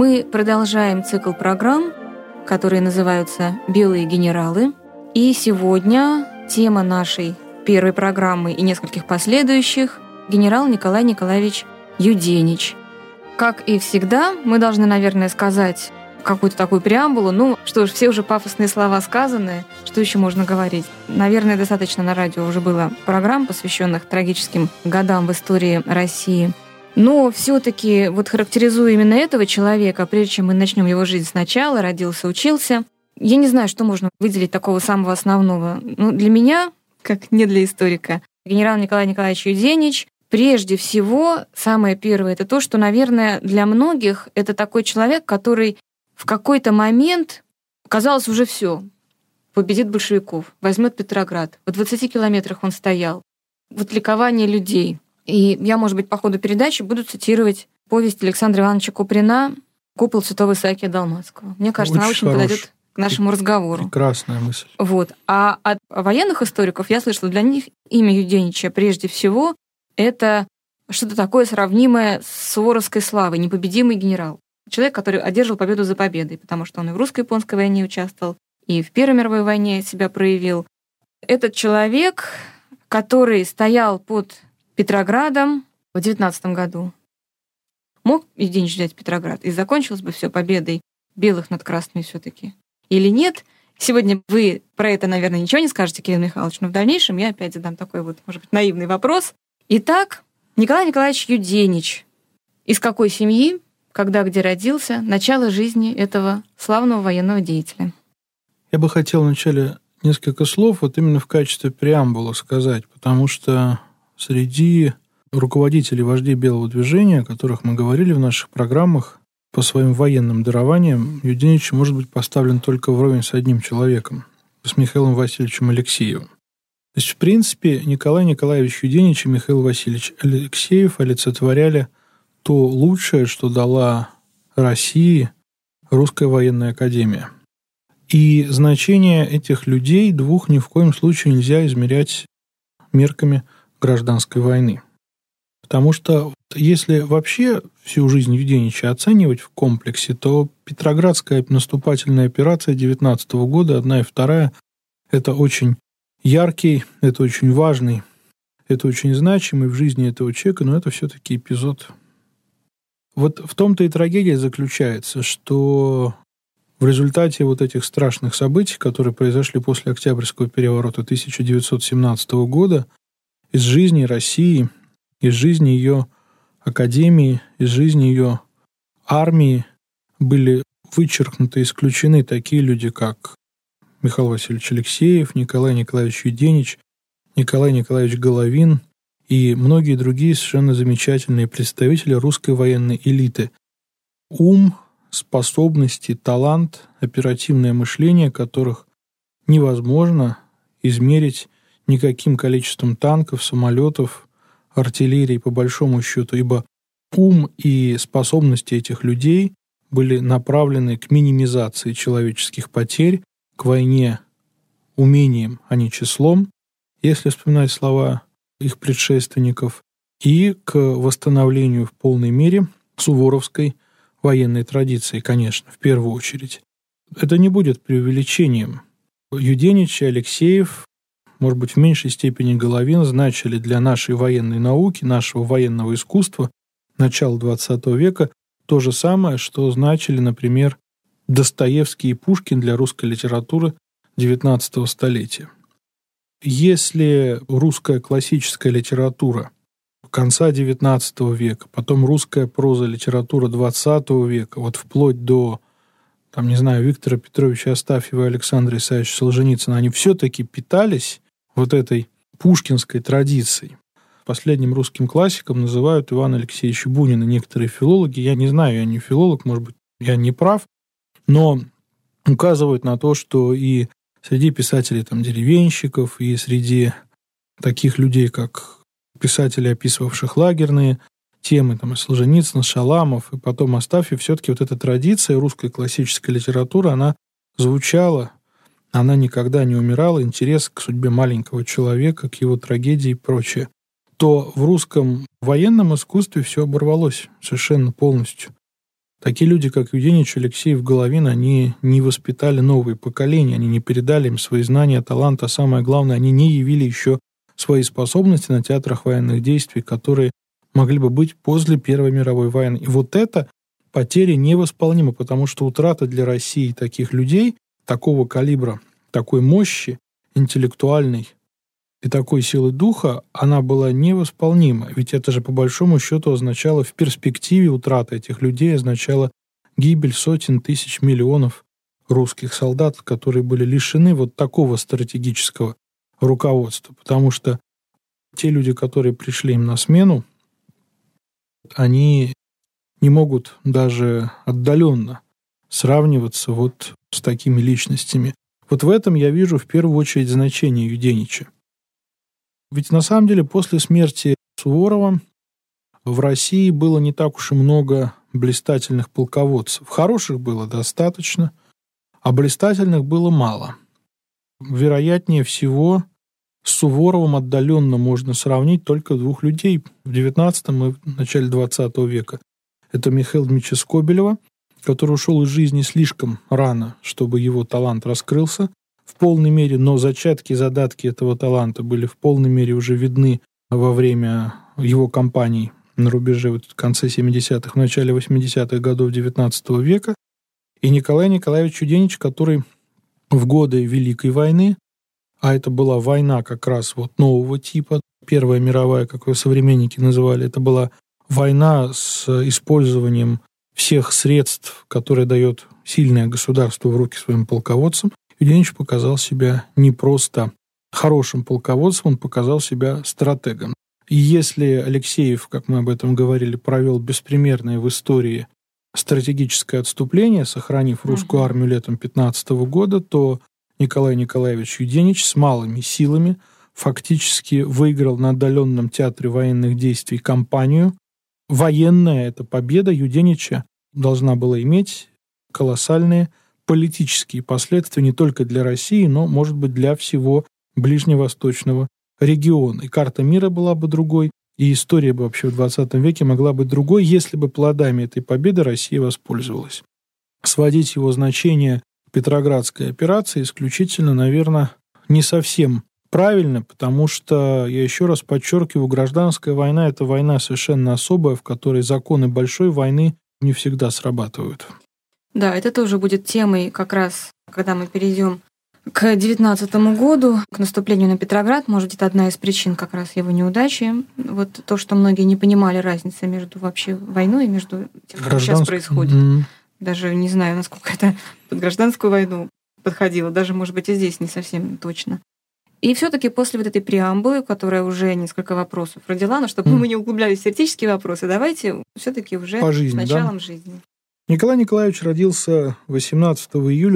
Мы продолжаем цикл программ, которые называются «Белые генералы». И сегодня тема нашей первой программы и нескольких последующих — генерал Николай Николаевич Юденич. Как и всегда, мы должны, наверное, сказать какую-то такую преамбулу. Ну, что ж, все уже пафосные слова сказаны, что еще можно говорить? Наверное, достаточно на радио уже было программ, посвященных трагическим годам в истории России. Но все-таки вот характеризуя именно этого человека, прежде чем мы начнем его жизнь сначала, родился, учился, я не знаю, что можно выделить такого самого основного. Ну, для меня, как не для историка, генерал Николай Николаевич Юденич, прежде всего, самое первое, это то, что, наверное, для многих это такой человек, который в какой-то момент, казалось, уже все, победит большевиков, возьмет Петроград. В 20 километрах он стоял. Вот ликование людей. И я, может быть, по ходу передачи буду цитировать повесть Александра Ивановича Куприна «Купол святого Исаакия Далматского». Мне кажется, она очень подойдет к нашему разговору. Прекрасная мысль. Вот. А от военных историков я слышала, для них имя Юденича прежде всего это что-то такое сравнимое с суворовской славой, непобедимый генерал. Человек, который одержал победу за победой, потому что он и в русско-японской войне участвовал, и в Первой мировой войне себя проявил. Этот человек, который стоял под Петроградом в 19 году. Мог Юденич взять Петроград, и закончилось бы все победой белых над красными все-таки? Или нет? Сегодня вы про это, наверное, ничего не скажете, Кирилл Михайлович, но в дальнейшем я опять задам такой вот, может быть, наивный вопрос. Итак, Николай Николаевич Юденич. Из какой семьи, когда, где родился, начало жизни этого славного военного деятеля? Я бы хотел вначале несколько слов вот именно в качестве преамбулы сказать, потому что среди руководителей, вождей Белого движения, о которых мы говорили в наших программах, по своим военным дарованиям Юденич может быть поставлен только вровень с одним человеком, с Михаилом Васильевичем Алексеевым. То есть, в принципе, Николай Николаевич Юденич и Михаил Васильевич Алексеев олицетворяли то лучшее, что дала России Русская военная академия. И значение этих людей двух ни в коем случае нельзя измерять мерками гражданской войны. Потому что если вообще всю жизнь Юденича оценивать в комплексе, то Петроградская наступательная операция 19 года, одна и вторая, это очень яркий, это очень важный, это очень значимый в жизни этого человека, но это все-таки эпизод. Вот в том-то и трагедия заключается, что в результате вот этих страшных событий, которые произошли после Октябрьского переворота 1917 года, из жизни России, из жизни ее академии, из жизни ее армии были вычеркнуты, исключены такие люди, как Михаил Васильевич Алексеев, Николай Николаевич Юденич, Николай Николаевич Головин и многие другие совершенно замечательные представители русской военной элиты. Ум, способности, талант, оперативное мышление, которых невозможно измерить никаким количеством танков, самолетов, артиллерии, по большому счету, ибо ум и способности этих людей были направлены к минимизации человеческих потерь, к войне умением, а не числом, если вспоминать слова их предшественников, и к восстановлению в полной мере суворовской военной традиции, конечно, в первую очередь. Это не будет преувеличением. Юденич и Алексеев, может быть, в меньшей степени Головин, значили для нашей военной науки, нашего военного искусства начала XX века то же самое, что значили, например, Достоевский и Пушкин для русской литературы XIX столетия. Если русская классическая литература конца XIX века, потом русская проза, литература XX века, вот вплоть до, Виктора Петровича Астафьева и Александра Исаевича Солженицына, они все-таки питались вот этой пушкинской традицией. Последним русским классиком называют Ивана Алексеевича Бунина некоторые филологи. Я не знаю, я не филолог, может быть, я не прав, но указывают на то, что и среди писателей деревенщиков, и среди таких людей, как писатели, описывавших лагерные темы, и Солженицын, Шаламов, и потом Астафьев, все-таки вот эта традиция русской классической литературы, она звучала, она никогда не умирала, интерес к судьбе маленького человека, к его трагедии и прочее, то в русском военном искусстве все оборвалось совершенно полностью. Такие люди, как Юденич, Алексеев, Головин, они не воспитали новые поколения, они не передали им свои знания, талант, а самое главное, они не явили еще свои способности на театрах военных действий, которые могли бы быть после Первой мировой войны. И вот эта потеря невосполнима, потому что утрата для России таких людей, такого калибра, такой мощи интеллектуальной и такой силы духа, она была невосполнима. Ведь это же по большому счету означало в перспективе утрата этих людей, означало гибель сотен тысяч, миллионов русских солдат, которые были лишены вот такого стратегического руководства. Потому что те люди, которые пришли им на смену, они не могут даже отдаленно сравниваться вот с такими личностями. Вот в этом я вижу в первую очередь значение Юденича. Ведь на самом деле после смерти Суворова в России было не так уж и много блистательных полководцев. Хороших было достаточно, а блистательных было мало. Вероятнее всего, с Суворовым отдаленно можно сравнить только двух людей в XIX и в начале XX века. Это Михаила Дмитриевича Скобелева, который ушел из жизни слишком рано, чтобы его талант раскрылся в полной мере, но зачатки и задатки этого таланта были в полной мере уже видны во время его кампаний на рубеже в конце 70-х, в начале 80-х годов XIX века, и Николай Николаевич Юденич, который в годы Великой войны, а это была война как раз вот нового типа, Первая мировая, как ее современники называли, это была война с использованием всех средств, которые дает сильное государство в руки своим полководцам, Юденич показал себя не просто хорошим полководцем, он показал себя стратегом. И если Алексеев, как мы об этом говорили, провел беспримерное в истории стратегическое отступление, сохранив русскую армию летом 15 года, то Николай Николаевич Юденич с малыми силами фактически выиграл на отдаленном театре военных действий кампанию. Военная эта победа Юденича должна была иметь колоссальные политические последствия не только для России, но, может быть, для всего ближневосточного региона. И карта мира была бы другой, и история бы вообще в 20 веке могла быть другой, если бы плодами этой победы Россия воспользовалась. Сводить его значение к Петроградской операции исключительно, наверное, не совсем правильно, потому что, я еще раз подчеркиваю, гражданская война – это война совершенно особая, в которой законы большой войны не всегда срабатывают. Да, это тоже будет темой как раз, когда мы перейдем к 19 году, к наступлению на Петроград. Может быть, это одна из причин как раз его неудачи. Вот то, что многие не понимали разницы между вообще войной и между тем, что сейчас происходит. Даже не знаю, насколько это под гражданскую войну подходило. Даже, может быть, и здесь не совсем точно. И все-таки после вот этой преамбулы, которая уже несколько вопросов родила, но чтобы мы не углублялись в теоретические вопросы, давайте все-таки уже с началом жизни. Николай Николаевич родился 18 июля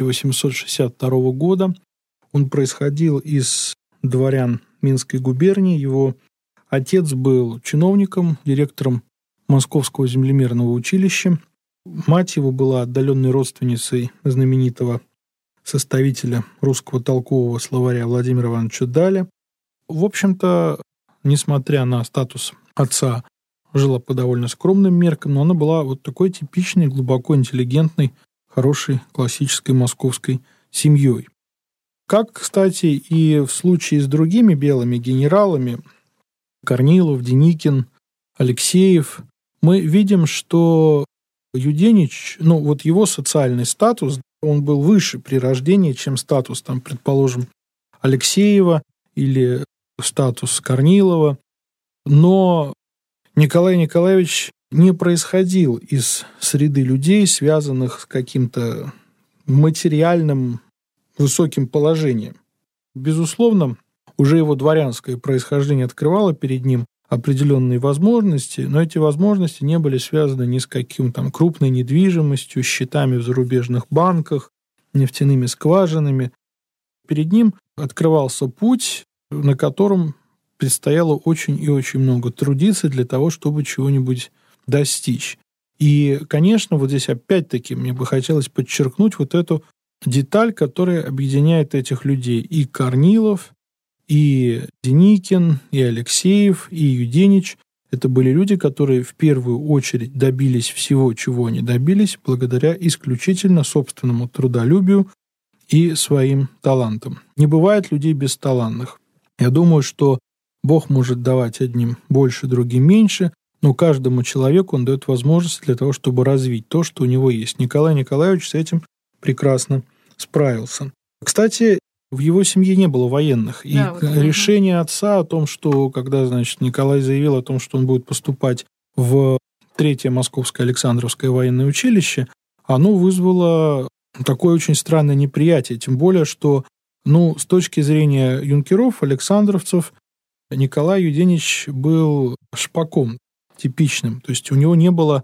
1862 года. Он происходил из дворян Минской губернии. Его отец был чиновником, директором Московского землемерного училища. Мать его была отдаленной родственницей знаменитого составителя русского толкового словаря Владимира Ивановича Даля. В общем-то, несмотря на статус отца, жила по довольно скромным меркам, но она была вот такой типичной, глубоко интеллигентной, хорошей, классической московской семьей. Как, кстати, и в случае с другими белыми генералами, Корнилов, Деникин, Алексеев, мы видим, что Юденич, вот его социальный статус, он был выше при рождении, чем статус, предположим, Алексеева или статус Корнилова. Но Николай Николаевич не происходил из среды людей, связанных с каким-то материальным высоким положением. Безусловно, уже его дворянское происхождение открывало перед ним определенные возможности, но эти возможности не были связаны ни с каким крупной недвижимостью, счетами в зарубежных банках, нефтяными скважинами. Перед ним открывался путь, на котором предстояло очень и очень много трудиться для того, чтобы чего-нибудь достичь. И, конечно, вот здесь опять-таки мне бы хотелось подчеркнуть вот эту деталь, которая объединяет этих людей. И Корнилов, и Деникин, и Алексеев, и Юденич Это были люди, которые в первую очередь добились всего, чего они добились, благодаря исключительно собственному трудолюбию и своим талантам. Не бывает людей бесталанных. Я думаю, что Бог может давать одним больше, другим меньше, но каждому человеку он дает возможность для того, чтобы развить то, что у него есть. Николай Николаевич с этим прекрасно справился. Кстати, в его семье не было военных. И Да, вот, решение отца о том, что, когда, значит, Николай заявил о том, что он будет поступать в Третье Московское Александровское военное училище, оно вызвало такое очень странное неприятие. Тем более, что, с точки зрения юнкеров, александровцев, Николай Юденич был шпаком типичным. То есть у него не было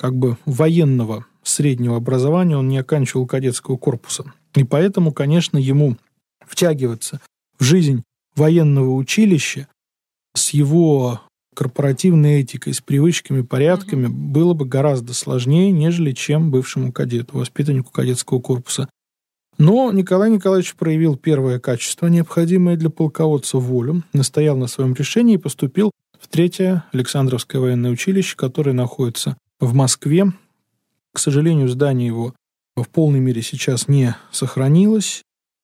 военного среднего образования, он не оканчивал кадетского корпуса. И поэтому, конечно, ему втягиваться в жизнь военного училища с его корпоративной этикой, с привычками, порядками было бы гораздо сложнее, нежели чем бывшему кадету, воспитаннику кадетского корпуса. Но Николай Николаевич проявил первое качество, необходимое для полководца — волю, настоял на своем решении и поступил в Третье Александровское военное училище, которое находится в Москве. К сожалению, здание его в полной мере сейчас не сохранилось.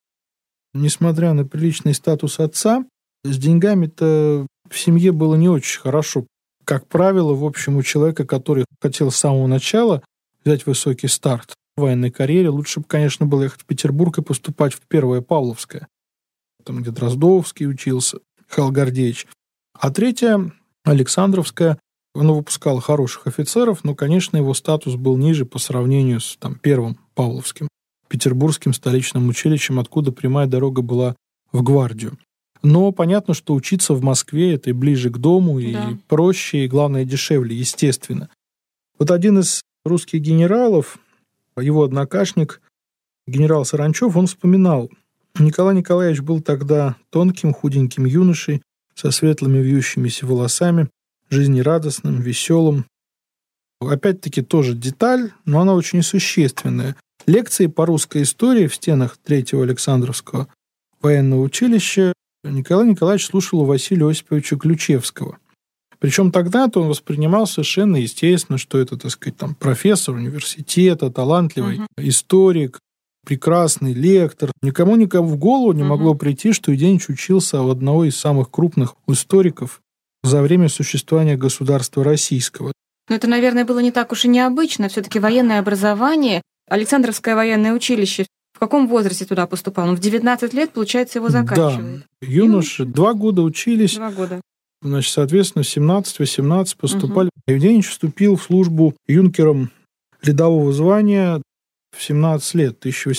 Несмотря на приличный статус отца, с деньгами-то в семье было не очень хорошо. Как правило, в общем, у человека, который хотел с самого начала взять высокий старт в военной карьере, лучше бы, конечно, было ехать в Петербург и поступать в Первое Павловское, там, где Дроздовский учился, Михаил Гордеевич. А Третье Александровское, оно выпускало хороших офицеров, но, конечно, его статус был ниже по сравнению с Первым Павловским, Петербургским столичным училищем, откуда прямая дорога была в гвардию. Но понятно, что учиться в Москве — это и ближе к дому, и проще, и, главное, дешевле, естественно. Вот один из русских генералов, его однокашник, генерал Саранчев, он вспоминал: Николай Николаевич был тогда тонким, худеньким юношей со светлыми вьющимися волосами, жизнерадостным, веселым. Опять-таки тоже деталь, но она очень существенная. Лекции по русской истории в стенах Третьего Александровского военного училища Николай Николаевич слушал у Василия Осиповича Ключевского. Причем тогда-то он воспринимал совершенно естественно, что это, профессор университета, талантливый историк, прекрасный лектор. Никому в голову не могло прийти, что Юденич учился у одного из самых крупных историков за время существования государства российского. Но это, наверное, было не так уж и необычно. Все-таки военное образование, Александровское военное училище, в каком возрасте туда поступал? Он в 19 лет, получается, его заканчивает. Да, юноши 2 года учились. 2 года. Значит, соответственно, в 17-18 поступали. Юденич вступил в службу юнкером рядового звания в 17 лет, в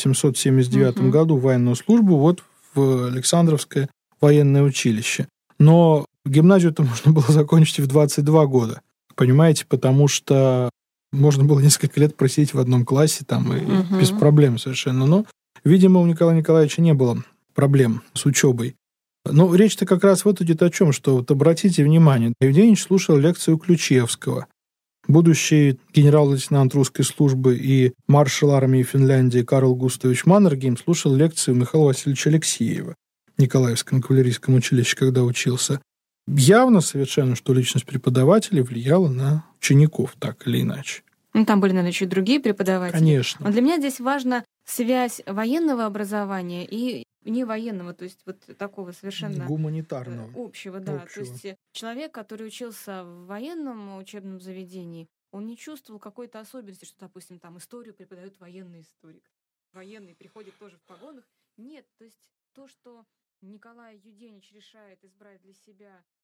1879 году, в военную службу в Александровское военное училище. Но гимназию-то можно было закончить и в 22 года. Понимаете, потому что можно было несколько лет просидеть в одном классе и без проблем совершенно. Но, видимо, у Николая Николаевича не было проблем с учебой. Но речь-то как раз идет о чем, что обратите внимание, Юденич слушал лекцию Ключевского. Будущий генерал-лейтенант русской службы и маршал армии Финляндии Карл Густавович Маннергейм слушал лекцию Михаила Васильевича Алексеева в Николаевском кавалерийском училище, когда учился. Явно совершенно, что личность преподавателя влияла на учеников, так или иначе. Там были, наверное, еще и другие преподаватели. Конечно. Но для меня здесь важна связь военного образования и невоенного, то есть такого совершенно гуманитарного, общего. То есть человек, который учился в военном учебном заведении, он не чувствовал какой-то особенности, что, допустим, там историю преподает военный историк. Военный приходит тоже в погонах. Нет, то есть то, что Николай Юденич решает избрать для себя